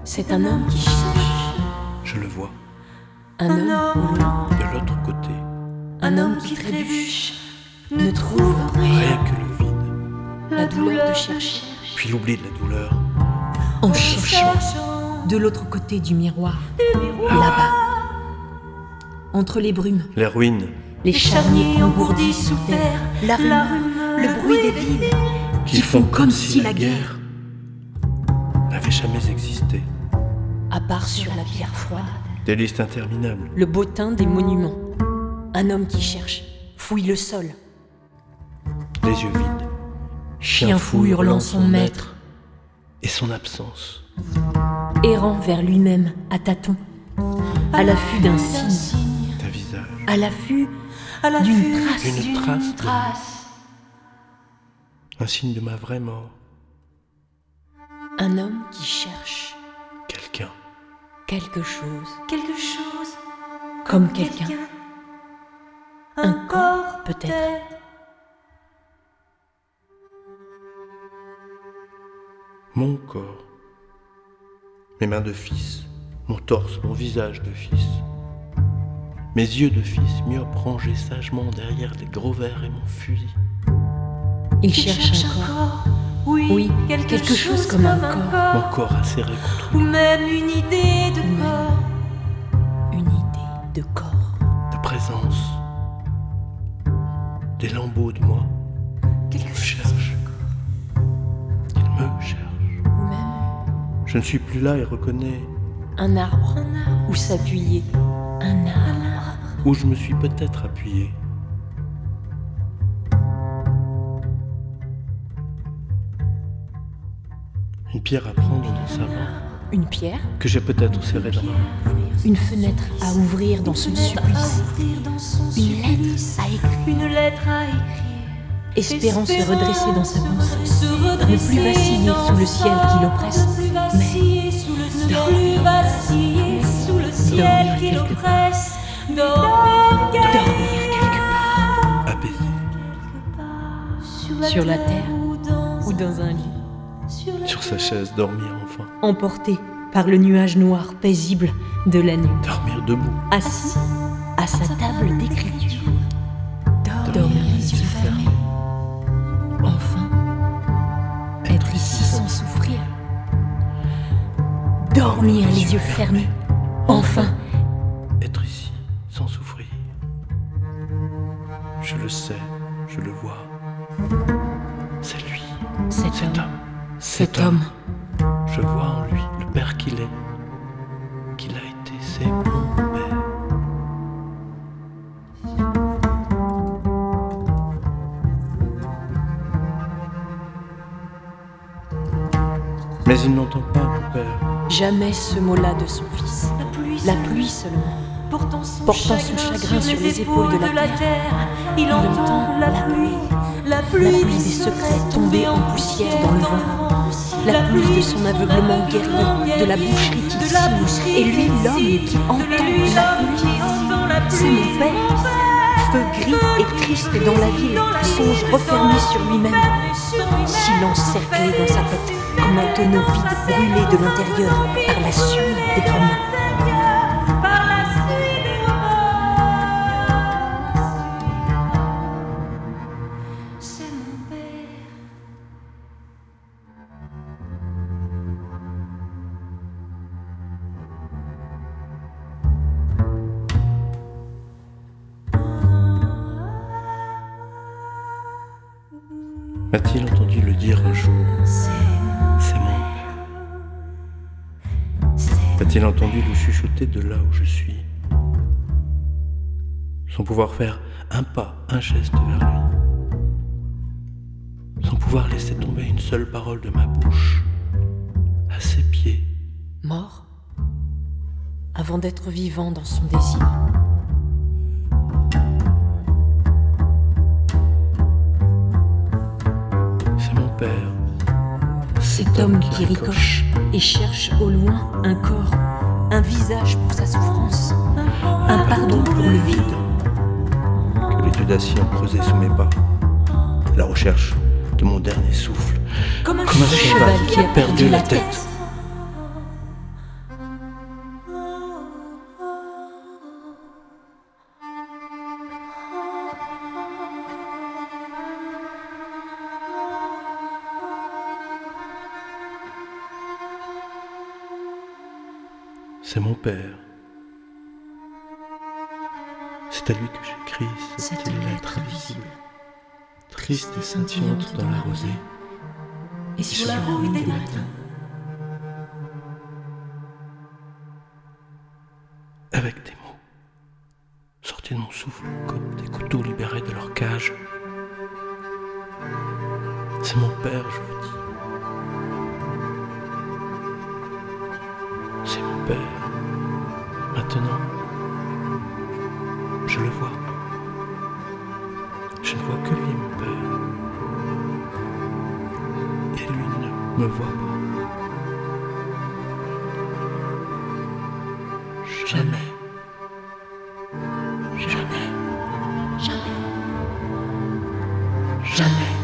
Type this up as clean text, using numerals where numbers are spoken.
C'est un homme qui cherche. Je le vois, Un homme au loin. de l'autre côté, Un homme qui trébuche. Ne trouve rien rien. que le vide, La douleur de chercher. puis l'oubli de la douleur. En cherchant. De l'autre côté du miroir. Là-bas. Entre les brumes. Les ruines Les charniers engourdis sous terre. La rue. Le bruit des villes. qui font comme si la guerre n'avait jamais existé. À part sur la pierre froide. Des listes interminables, Le bottin des monuments. Un homme qui cherche. Fouille le sol. les yeux vides, Chien fou hurlant son maître. et son absence. Errant vers lui-même à tâtons. À l'affût d'un signe. D'un visage, À l'affût d'une trace. une trace, un signe de ma vraie mort. Un homme qui cherche Quelqu'un, quelque chose. Quelque chose Comme quelqu'un. un corps, peut-être. mon corps, mes mains de fils, mon torse, mon visage de fils, mes yeux de fils myopes rangés sagement derrière les gros verres et mon fusil. Il cherche un corps. Oui, quelque chose comme un corps. Mon corps acéré contre Ou même une idée de Ou même corps. Une idée de corps. de présence, des lambeaux de moi Quelque me chose. cherchent. Ils me cherchent. Ou même Je ne suis plus là et reconnais un arbre. Où s'appuyer. Un arbre. où je me suis peut-être appuyé. Une pierre à prendre dans sa main, Une pierre. que j'ai peut-être serrée dans ma main. Une fenêtre à ouvrir dans son supplice. Une lettre à écrire. Une lettre à écrire. Espérant se redresser dans sa pensée. Se redresser Ne plus vaciller dans sous le ciel sa- qui l'oppresse, Ne plus vaciller sous le ciel, dormir. ne plus vaciller sous le ciel Dormir qui quelque l'oppresse. Dormir Dormir quelque part. À baiser, Sur la terre ou dans ou dans un lit. sur sa chaise, dormir enfin. Emporté par le nuage noir paisible de la nuit. Dormir debout, Assis à sa table d'écriture. Dormir les yeux fermés. Enfin, être ici sans souffrir. Dormir les yeux fermés. Enfin, être ici, sans souffrir. Je le sais, je le vois. C'est lui, cet cet homme, homme, cet homme, Je vois en lui le père qu'il est, qu'il a été, c'est mon père. Mais il n'entend pas mon père. jamais ce mot-là de son fils. La pluie seulement. Portant son chagrin sur les épaules de la terre, il entend la pluie, la pluie des secrets tombés en poussière dans le vent. La pluie de son aveuglement guerrier, de la boucherie qui signe, et lui l'homme qui entend la pluie. C'est mon père. Feu gris et triste dans la ville, songe refermé sur lui-même. Silence cerclé dans sa tête, comme un tonneau vide brûlé de l'intérieur par la suie des grenouilles. C'est mon père. M'a-t-il entendu le dire un jour? C'est mon père. A-t-il entendu le chuchoter de là où je suis, sans pouvoir faire un pas, un geste vers lui, sans pouvoir laisser tomber une seule parole de ma bouche, à ses pieds? Mort avant d'être vivant dans son désir. C'est mon père, Cet homme qui ricoche et cherche au loin un corps, un visage pour sa souffrance, un pardon pour le vide. que l'étude d'acier ont creusé sous mes pas, la recherche de mon dernier souffle, Comme un comme un cheval qui a perdu la tête. C'est mon père. C'est à lui que j'écris cette lettre invisible, triste et scintillante dans la rosée, et sur la rouille des matins. Avec des mots, sortis de mon souffle comme des couteaux libérés de leur cage. C'est mon père, je vous dis. C'est mon père. Maintenant, je le vois. Je ne vois que lui, mon père. Et lui ne me voit pas. Jamais. Jamais. Jamais. Jamais.